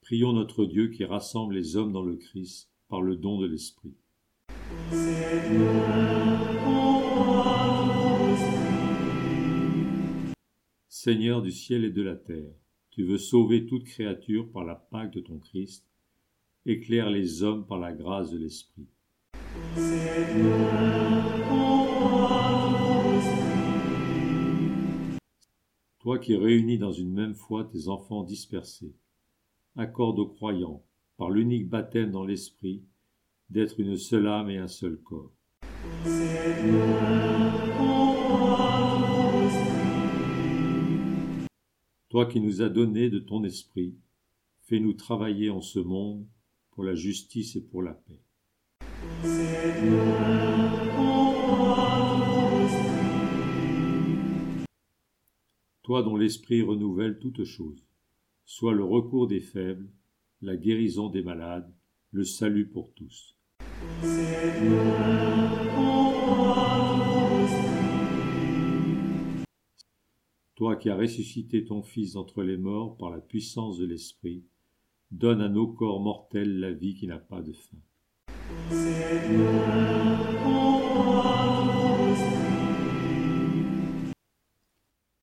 Prions notre Dieu qui rassemble les hommes dans le Christ par le don de l'Esprit. Seigneur du ciel et de la terre, tu veux sauver toute créature par la Pâque de ton Christ. Éclaire les hommes par la grâce de l'Esprit. Toi qui réunis dans une même foi tes enfants dispersés, accorde aux croyants, par l'unique baptême dans l'Esprit, d'être une seule âme et un seul corps. Toi qui nous as donné de ton Esprit, fais-nous travailler en ce monde pour la justice et pour la paix. Toi dont l'Esprit renouvelle toutes choses, sois le recours des faibles, la guérison des malades, le salut pour tous. Toi qui as ressuscité ton Fils d'entre les morts par la puissance de l'Esprit, donne à nos corps mortels la vie qui n'a pas de fin.